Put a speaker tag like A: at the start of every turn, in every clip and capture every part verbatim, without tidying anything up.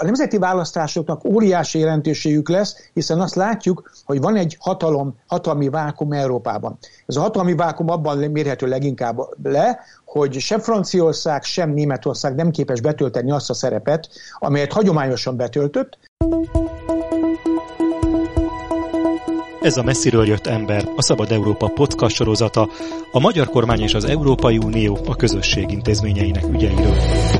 A: a nemzeti választásoknak óriási jelentőségük lesz, hiszen azt látjuk, hogy van egy hatalom, hatalmi vákum Európában. Ez a hatalmi vákum abban mérhető leginkább le, hogy sem Franciaország, sem Németország nem képes betölteni azt a szerepet, amelyet hagyományosan betöltött.
B: Ez a Messziről jött ember, a Szabad Európa podcast sorozata, a magyar kormány és az Európai Unió a közösség intézményeinek ügyeiről.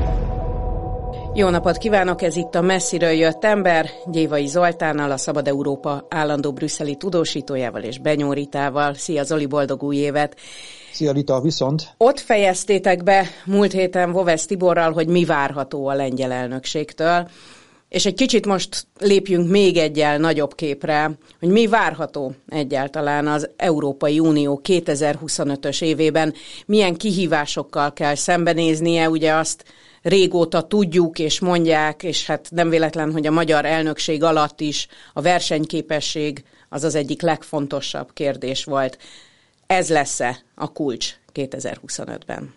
C: Jó napot kívánok, ez itt a Messziről jött ember, Gyévai Zoltánnal, a Szabad Európa állandó brüsszeli tudósítójával és Benyó Ritával. Szia Zoli, boldog új évet!
A: Szia Rita, viszont!
C: Ott fejeztétek be múlt héten Vovesz Tiborral, hogy mi várható a lengyel elnökségtől, és egy kicsit most lépjünk még egyel nagyobb képre, hogy mi várható egyáltalán az Európai Unió kétezer-huszonötös évében, milyen kihívásokkal kell szembenéznie, ugye azt régóta tudjuk és mondják, és hát nem véletlen, hogy a magyar elnökség alatt is a versenyképesség az az egyik legfontosabb kérdés volt. Ez lesz-e a kulcs kétezer-huszonötben?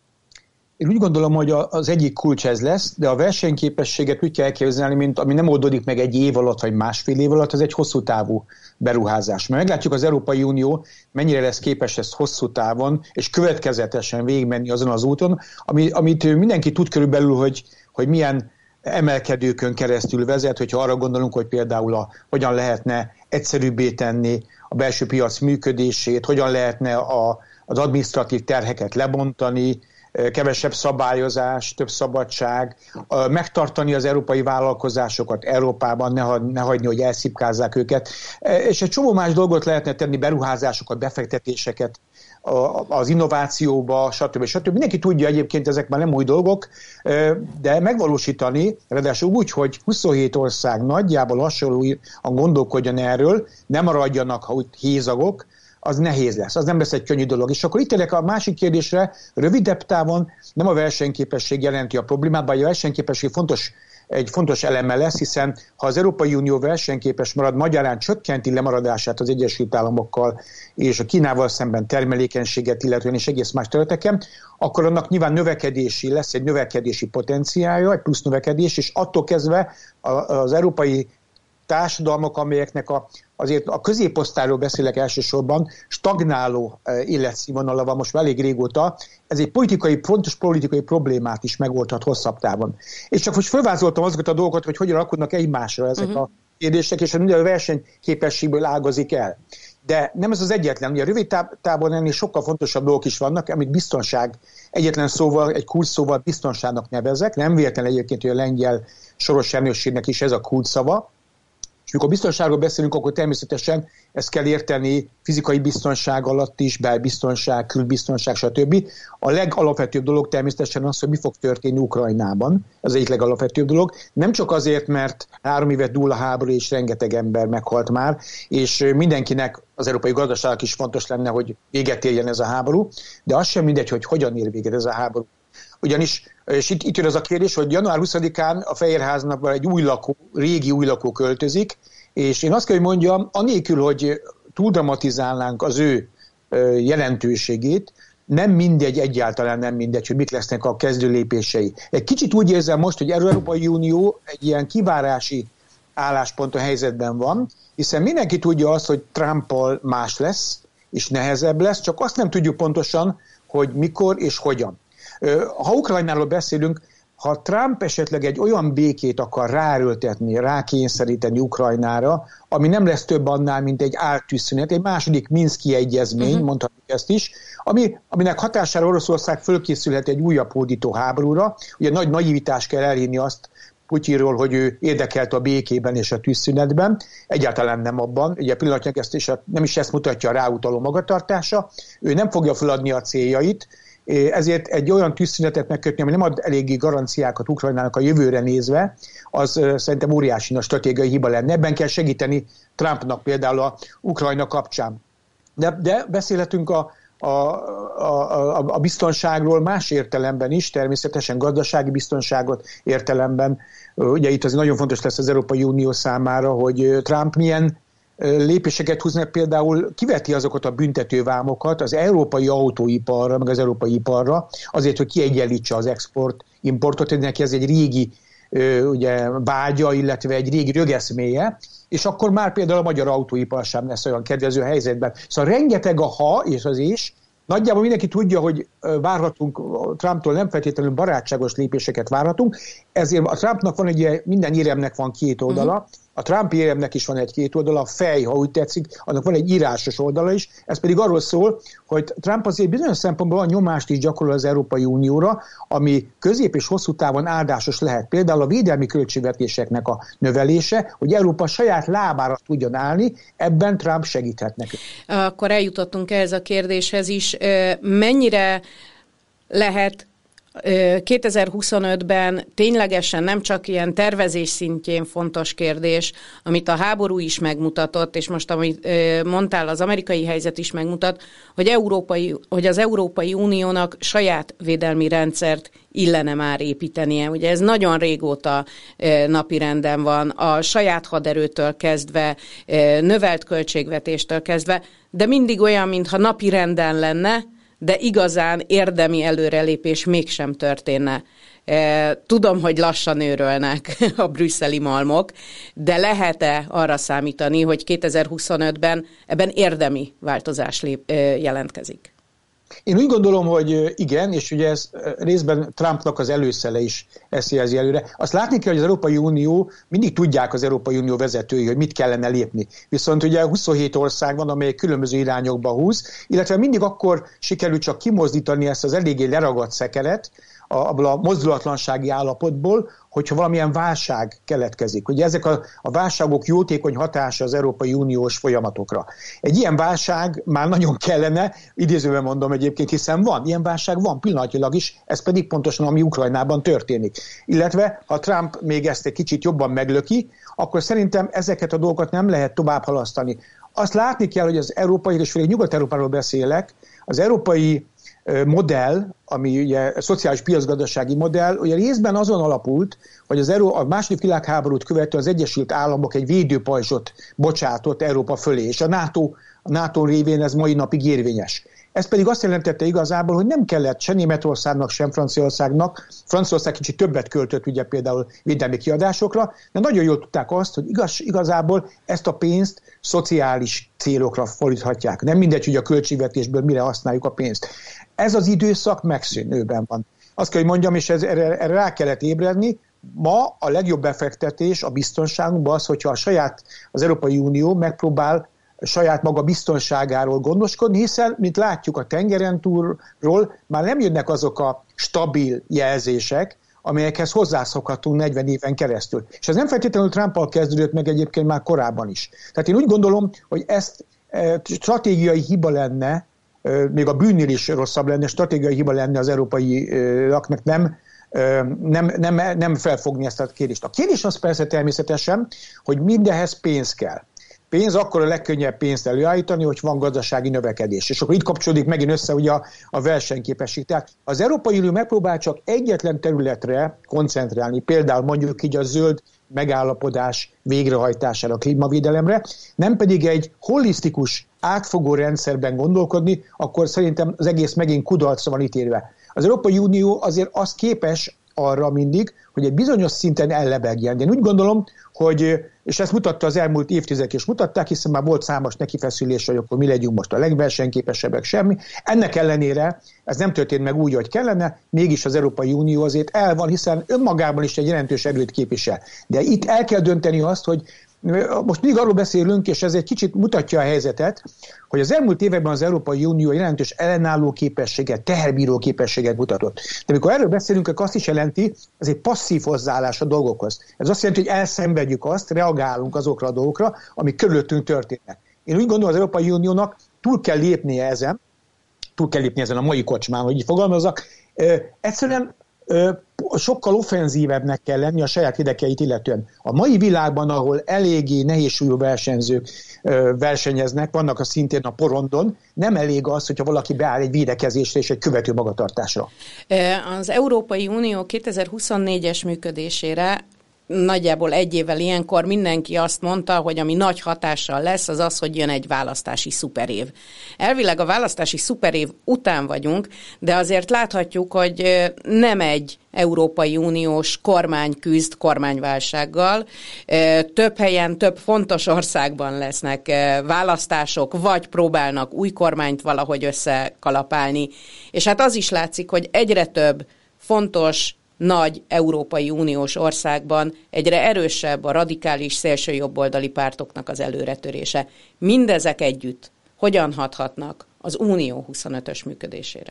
A: Én úgy gondolom, hogy az egyik kulcs ez lesz, de a versenyképességet úgy kell elképzelni, mint ami nem oldódik meg egy év alatt, vagy másfél év alatt, ez egy hosszú távú beruházás. Mert meglátjuk az Európai Unió mennyire lesz képes ezt hosszú távon, és következetesen végigmenni azon az úton, ami, amit mindenki tud körülbelül, hogy, hogy milyen emelkedőkön keresztül vezet, hogyha arra gondolunk, hogy például a, hogyan lehetne egyszerűbbé tenni a belső piac működését, hogyan lehetne a, az adminisztratív terheket lebontani, kevesebb szabályozás, több szabadság, megtartani az európai vállalkozásokat Európában, ne, hagy, ne hagyni, hogy elszipkázzák őket, és egy csomó más dolgot lehetne tenni, beruházásokat, befektetéseket az innovációba, stb. stb. Mindenki tudja egyébként, ezek már nem új dolgok, de megvalósítani, ráadásul úgy, hogy huszonhét ország nagyjából hasonlóan gondolkodjon erről, nem maradjanak, ha úgy hézagok, az nehéz lesz, az nem lesz egy könnyű dolog. És akkor itt tényleg a másik kérdésre, rövidebb távon nem a versenyképesség jelenti a problémát, bár a versenyképesség fontos, egy fontos eleme lesz, hiszen ha az Európai Unió versenyképes marad, magyarán csökkenti lemaradását az Egyesült Államokkal és a Kínával szemben termelékenységet illetően és egész más területeken, akkor annak nyilván növekedési lesz, egy növekedési potenciálja, egy plusz növekedés, és attól kezdve az európai társadalmak, amelyeknek a, azért a középosztályról beszélek elsősorban, stagnáló életszínvonala van most már elég régóta, ez egy politikai, fontos politikai problémát is megoldhat hosszabb távon. És csak most felvázoltam azokat a dolgokat, hogy hogyan alakulnak egymásra ezek uh-huh. a kérdések, és minden a versenyképességből ágazik el. De nem ez az egyetlen, ugye a rövid távon ennél sokkal fontosabb dolgok is vannak, amit biztonság, egyetlen szóval, egy kulcsszóval biztonságnak nevezek, nem véletlen egyébként, hogy a lengyel soros elnökségnek is ez a kulcsszava. És mikor biztonságról beszélünk, akkor természetesen ezt kell érteni fizikai biztonság alatt is, belbiztonság, külbiztonság, stb. A legalapvetőbb dolog természetesen az, hogy mi fog történni Ukrajnában. Ez egyik legalapvetőbb dolog. Nem csak azért, mert három évet dúl a háború, és rengeteg ember meghalt már, és mindenkinek, az európai gazdaságnak is fontos lenne, hogy véget érjen ez a háború, de az sem mindegy, hogy hogyan ér véget ez a háború. Ugyanis, és itt, itt jön az a kérdés, hogy január huszadikán a Fehérháznak egy új lakó, régi új lakó költözik, és én azt kell, hogy mondjam, anélkül, hogy túl dramatizálnánk az ő jelentőségét, nem mindegy, egyáltalán nem mindegy, hogy mik lesznek a kezdő lépései. Egy kicsit úgy érzem most, hogy az Európai Unió egy ilyen kivárási állásponton helyzetben van, hiszen mindenki tudja azt, hogy Trumpal más lesz, és nehezebb lesz, csak azt nem tudjuk pontosan, hogy mikor és hogyan. Ha Ukrajnáról beszélünk, ha Trump esetleg egy olyan békét akar ráerőltetni, rákényszeríteni Ukrajnára, ami nem lesz több annál, mint egy ártűzszünet, egy második Minszki egyezmény, uh-huh. mondhatjuk ezt is, ami, aminek hatására Oroszország fölkészülhet egy újabb hódító háborúra. Ugye nagy naivitás kell elhinni azt Putyinról, hogy ő érdekelt a békében és a tűzszünetben, egyáltalán nem abban, ugye pillanatnyilag ezt is, nem is ezt mutatja a ráutaló magatartása, ő nem fogja feladni a céljait, ezért egy olyan tűzszünetet megkötni, ami nem ad eléggé garanciákat Ukrajnának a jövőre nézve, az szerintem óriási nagy stratégiai hiba lenne. Ebben kell segíteni Trumpnak például a Ukrajna kapcsán. De, de beszélhetünk a, a, a, a biztonságról más értelemben is, természetesen gazdasági biztonságot értelemben. Ugye itt az nagyon fontos lesz az Európai Unió számára, hogy Trump milyen lépéseket húznak, például kiveti azokat a büntetővámokat az európai autóiparra, meg az európai iparra, azért, hogy kiegyenlítse az export-importot, neki ez egy régi ugye vágya, illetve egy régi rögeszméje, és akkor már például a magyar autóipar sem lesz olyan kedvező helyzetben. Szóval rengeteg a ha és az is. Nagyjából mindenki tudja, hogy várhatunk, Trumptól nem feltétlenül barátságos lépéseket várhatunk, ezért a Trumpnak van egy, minden éremnek van két oldala, uh-huh. A Trump éremnek is van egy két oldala, a fej, ha úgy tetszik, annak van egy írásos oldala is, ez pedig arról szól, hogy Trump azért bizonyos szempontból a nyomást is gyakorol az Európai Unióra, ami közép és hosszú távon áldásos lehet. Például a védelmi költségvetéseknek a növelése, hogy Európa saját lábára tudjon állni, ebben Trump segíthet nekünk.
C: Akkor eljutottunk ehhez a kérdéshez is. Mennyire lehet kétezer-huszonötben ténylegesen nem csak ilyen tervezés szintjén fontos kérdés, amit a háború is megmutatott, és most amit mondtál, az amerikai helyzet is megmutat, hogy, európai, hogy az Európai Uniónak saját védelmi rendszert illene már építenie. Ugye ez nagyon régóta napirenden van, a saját haderőtől kezdve, növelt költségvetéstől kezdve, de mindig olyan, mintha napirenden lenne, de igazán érdemi előrelépés mégsem történne. Tudom, hogy lassan őrölnek a brüsszeli malmok, de lehet-e arra számítani, hogy kétezer-huszonötben ebben érdemi változás lép, jelentkezik?
A: Én úgy gondolom, hogy igen, és ugye ez részben Trumpnak az előszele is ezt jelzi előre. Azt látni kell, hogy az Európai Unió, mindig tudják az Európai Unió vezetői, hogy mit kellene lépni. Viszont ugye huszonhét ország van, amely különböző irányokba húz, illetve mindig akkor sikerül csak kimozdítani ezt az eléggé leragadt szekeret, abból a mozdulatlansági állapotból, hogyha valamilyen válság keletkezik. Ugye ezek a, a válságok jótékony hatása az Európai Uniós folyamatokra. Egy ilyen válság már nagyon kellene, idézőben mondom egyébként, hiszen van, ilyen válság van pillanatilag is, ez pedig pontosan ami Ukrajnában történik. Illetve, ha Trump még ezt egy kicsit jobban meglöki, akkor szerintem ezeket a dolgokat nem lehet tovább halasztani. Azt látni kell, hogy az európai, és főleg Nyugat-Európáról beszélek, az európai modell, ami ugye a szociális piacgazdasági modell, ugye részben azon alapult, hogy az Euró, a második világháborút követően az Egyesült Államok egy védőpajzsot bocsátott Európa fölé, és a NATO, a NATO révén ez mai napig érvényes. Ez pedig azt jelentette igazából, hogy nem kellett se Németországnak, sem Franciaországnak. Franciaország kicsit többet költött ugye például védelmi kiadásokra, de nagyon jól tudták azt, hogy igaz, igazából ezt a pénzt szociális célokra fordíthatják. Nem mindegy, hogy a költségvetésből mire használjuk a pénzt. Ez az időszak megszűnőben van. Azt kell, hogy mondjam, és ez, erre, erre rá kellett ébredni, ma a legjobb befektetés a biztonságunkban az, hogyha a saját, az Európai Unió megpróbál saját maga biztonságáról gondoskodni, hiszen, mint látjuk a tengeren túlról, már nem jönnek azok a stabil jelzések, amelyekhez hozzászokhatunk negyven éven keresztül. És ez nem feltétlenül Trumpal kezdődött meg egyébként már korábban is. Tehát én úgy gondolom, hogy ezt e, stratégiai hiba lenne, e, még a bűnnél is rosszabb lenne, stratégiai hiba lenne az európaiaknak nem, e, nem, nem, nem felfogni ezt a kérdést. A kérdés az persze természetesen, hogy mindenhez pénz kell. Pénz, akkor a legkönnyebb pénzt előállítani, hogy van gazdasági növekedés. És akkor itt kapcsolódik megint össze ugye a, a versenyképesség. Tehát az Európai Unió megpróbál csak egyetlen területre koncentrálni, például mondjuk így a zöld megállapodás végrehajtására, a klímavédelemre, nem pedig egy holisztikus, átfogó rendszerben gondolkodni, akkor szerintem az egész megint kudarcra van ítélve. Az Európai Unió azért az képes arra mindig, hogy egy bizonyos szinten ellebegjen. De én úgy gondolom, hogy, és ezt mutatta az elmúlt évtizedek is mutatták, hiszen már volt számos nekifeszülés, hogy akkor mi legyünk most a legversenyképesebbek, semmi. Ennek ellenére ez nem történt meg úgy, hogy kellene, mégis az Európai Unió azért el van, hiszen önmagában is egy jelentős erőt képvisel. De itt el kell dönteni azt, hogy most mindig arról beszélünk, és ez egy kicsit mutatja a helyzetet, hogy az elmúlt években az Európai Unió jelentős ellenálló képességet, teherbíró képességet mutatott. De amikor erről beszélünk, akkor azt is jelenti, ez egy passzív hozzáállás a dolgokhoz. Ez azt jelenti, hogy elszenvedjük azt, reagálunk azokra a dolgokra, amik körülöttünk történnek. Én úgy gondolom, az Európai Uniónak túl kell lépnie ezen, túl kell lépnie ezen a mai kocsmán, hogy így fogalmazzak, egyszerűen sokkal offenzívebbnek kell lenni a saját érdekeit illetően. A mai világban, ahol eléggé nehézsúlyú versenyzők versenyeznek, vannak a szintén a porondon, nem elég az, hogyha valaki beáll egy védekezésre és egy követő magatartásra.
C: Az Európai Unió kétezer-huszonnégyes működésére nagyjából egy évvel ilyenkor mindenki azt mondta, hogy ami nagy hatással lesz, az az, hogy jön egy választási szuperév. Elvileg a választási szuperév után vagyunk, de azért láthatjuk, hogy nem egy Európai Uniós kormány küzd kormányválsággal. Több helyen, több fontos országban lesznek választások, vagy próbálnak új kormányt valahogy összekalapálni. És hát az is látszik, hogy egyre több fontos, nagy Európai Uniós országban egyre erősebb a radikális szélsőjobboldali pártoknak az előretörése. Mindezek együtt hogyan hathatnak az Unió huszonötös működésére?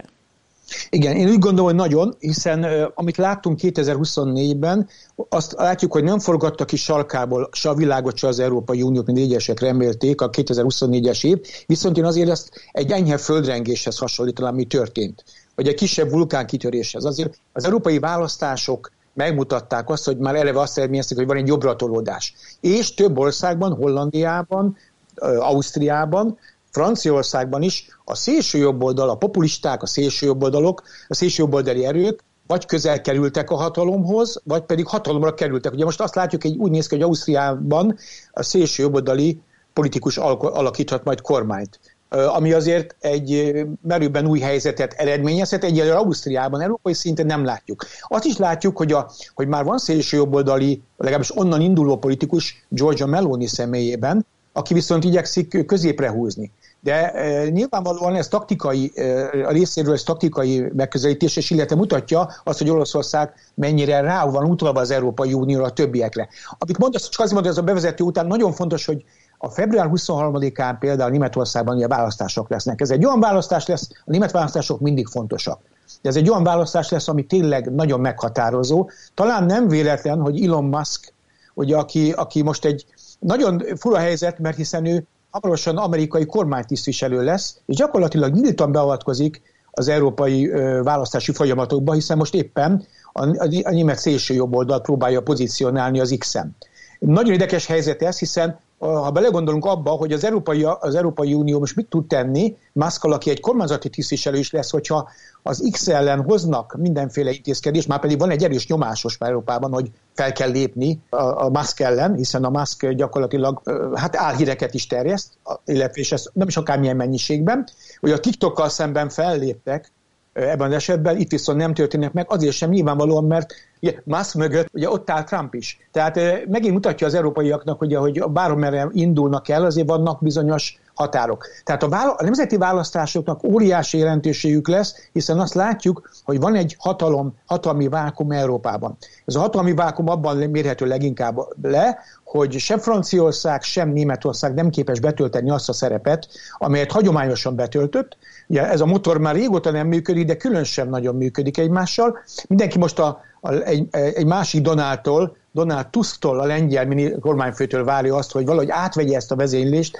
A: Igen, én úgy gondolom, hogy nagyon, hiszen uh, amit láttunk kétezer-huszonnégyben, azt látjuk, hogy nem forgatta ki sarkából se a világot, se az Európai Uniót, mint egyesek remélték a kétezer-huszonnégyes év, viszont én azért ezt egy enyhe földrengéshez hasonlítanám, ami történt, vagy egy kisebb vulkánkitöréshez. Azért az európai választások megmutatták azt, hogy már eleve azt eredményezték, hogy van egy jobbratolódás. És több országban, Hollandiában, Ausztriában, Franciaországban is a szélsőjobboldal, a populisták, a szélsőjobboldalok, a szélsőjobboldali erők vagy közel kerültek a hatalomhoz, vagy pedig hatalomra kerültek. Ugye most azt látjuk, hogy úgy néz ki, hogy Ausztriában a szélsőjobboldali politikus alakíthat majd kormányt, ami azért egy merőben új helyzetet eredményezhet, egyelőre Ausztriában, európai szinten nem látjuk. Azt is látjuk, hogy, a, hogy már van szélsőjobboldali, legalábbis onnan induló politikus Giorgia Meloni személyében, aki viszont igyekszik középre húzni. De e, nyilvánvalóan ez taktikai, e, a részéről ez taktikai megközelítés, és illetve mutatja azt, hogy Oroszország mennyire rá van utalva az Európai Unióra, a többiekre. Amit mondasz, csak azért mondom, ez a bevezető után nagyon fontos, hogy a február huszonharmadikán például Németországban ugye választások lesznek. Ez egy olyan választás lesz, a német választások mindig fontosak. De ez egy olyan választás lesz, ami tényleg nagyon meghatározó. Talán nem véletlen, hogy Elon Musk, ugye, aki, aki most egy nagyon fura helyzet, mert hiszen ő hamarosan amerikai kormánytisztviselő lesz, és gyakorlatilag nyíltan beavatkozik az európai ö, választási folyamatokba, hiszen most éppen a, a, a német szélsőjobboldal próbálja pozícionálni az X-en. Nagyon érdekes helyzet ez, hiszen ha belegondolunk abba, hogy az Európai, az Európai Unió most mit tud tenni, Muskkal, aki egy kormányzati tisztviselő is lesz, hogyha az X ellen hoznak mindenféle intézkedést, már pedig van egy erős nyomásos Európában, hogy fel kell lépni a, a Musk ellen, hiszen a Musk gyakorlatilag hát álhíreket is terjeszt, illetve és ez nem is akármilyen mennyiségben, hogy a TikTokkal szemben felléptek ebben az esetben, itt viszont nem történnek meg, azért sem nyilvánvalóan, mert ugye, Musk mögött ugye, ott áll Trump is. Tehát e, megint mutatja az európaiaknak, ugye, hogy bármerre indulnak el, azért vannak bizonyos határok. Tehát a, vála- a nemzeti választásoknak óriási jelentőségük lesz, hiszen azt látjuk, hogy van egy hatalom, hatalmi vákum Európában. Ez a hatalmi vákum abban mérhető leginkább le, hogy sem Franciaország, sem Németország nem képes betölteni azt a szerepet, amelyet hagyományosan betöltött. Ugye ez a motor már régóta nem működik, de külön sem nagyon működik egymással. Mindenki most a, a, egy, egy másik Donaldtól, Donald Tusktól, a lengyel kormányfőtől várja azt, hogy valahogy átvegye ezt a vezénylést.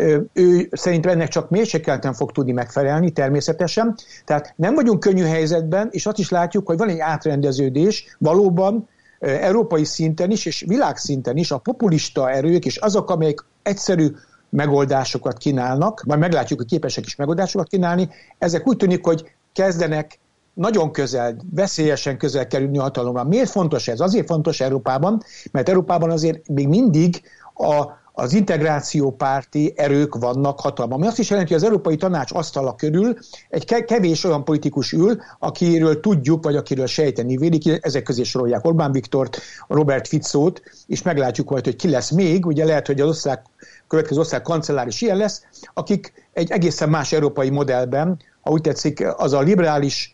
A: Ő szerintem ennek csak mérsékelten fog tudni megfelelni, természetesen. Tehát nem vagyunk könnyű helyzetben, és azt is látjuk, hogy van egy átrendeződés valóban európai szinten is, és világszinten is a populista erők, és azok, amelyek egyszerű megoldásokat kínálnak, majd meglátjuk, hogy képesek is megoldásokat kínálni, ezek úgy tűnik, hogy kezdenek nagyon közel, veszélyesen közel kerülni a hatalomra. Miért fontos ez? Azért fontos Európában, mert Európában azért még mindig a, az integrációpárti erők vannak hatalma. Ami azt is jelenti, hogy az Európai Tanács asztala körül egy kevés olyan politikus ül, akiről tudjuk, vagy akiről sejteni vélik, ezek közé sorolják Orbán Viktort, Robert Ficót, és meglátjuk majd, hogy ki lesz még, ugye lehet, hogy az osztrák, következő osztrák kancellár is ilyen lesz, akik egy egészen más európai modellben, ha úgy tetszik, az a liberális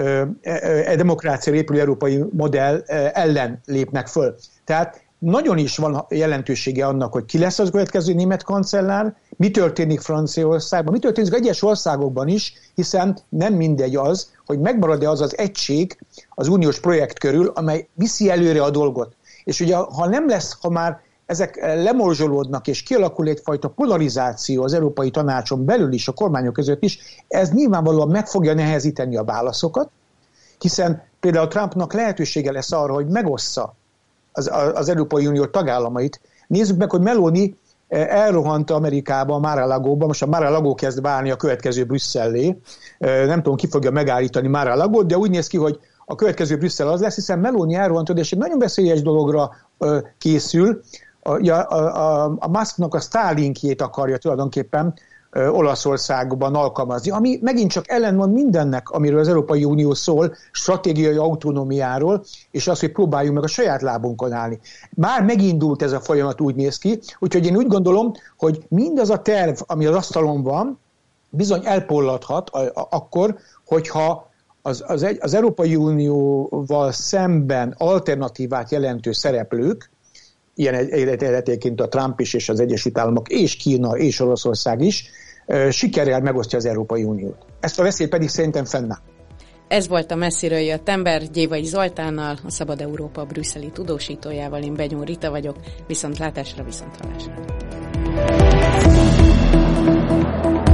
A: a demokrácia épülő európai modell ellen lépnek föl. Tehát nagyon is van jelentősége annak, hogy ki lesz az következő német kancellár, mi történik Franciaországban, mi történik egyes országokban is, hiszen nem mindegy az, hogy megmarad-e az az egység az uniós projekt körül, amely viszi előre a dolgot. És ugye ha nem lesz, ha már ezek lemorzsolódnak, és kialakul egyfajta polarizáció az Európai Tanácson belül is, a kormányok között is, ez nyilvánvalóan meg fogja nehezíteni a válaszokat, hiszen például Trumpnak lehetősége lesz arra, hogy megossza az, az Európai Unió tagállamait. Nézzük meg, hogy Meloni elrohant Amerikába, a Mar-a-Lagóba, most a Mar-a-Lagó kezd válni a következő Brüsszellé. Nem tudom, ki fogja megállítani Mar-a-Lagót, de úgy néz ki, hogy a következő Brüsszel az lesz, hiszen Meloni elrohantod, és egy nagyon veszélyes dologra ö, készül. A, a, a, a Musknak a Starlinkjét akarja tulajdonképpen ö, Olaszországban alkalmazni, ami megint csak ellenmond mindennek, amiről az Európai Unió szól, stratégiai autonómiáról, és az, hogy próbáljunk meg a saját lábunkon állni. Már megindult ez a folyamat, úgy néz ki, úgyhogy én úgy gondolom, hogy mindaz a terv, ami az asztalon van, bizony elpolladhat a, a, akkor, hogyha az, az, egy, az Európai Unióval szemben alternatívát jelentő szereplők, ilyen eredetiként a Trump is, és az Egyesült Államok, és Kína, és Oroszország is, sikerrel megosztja az Európai Uniót. Ezt a veszély pedig szerintem fennáll.
C: Ez volt a Messziről jött ember, Gyévai Zoltánnal, a Szabad Európa brüsszeli tudósítójával. Én Benyó Rita vagyok, viszontlátásra, viszonthallásra.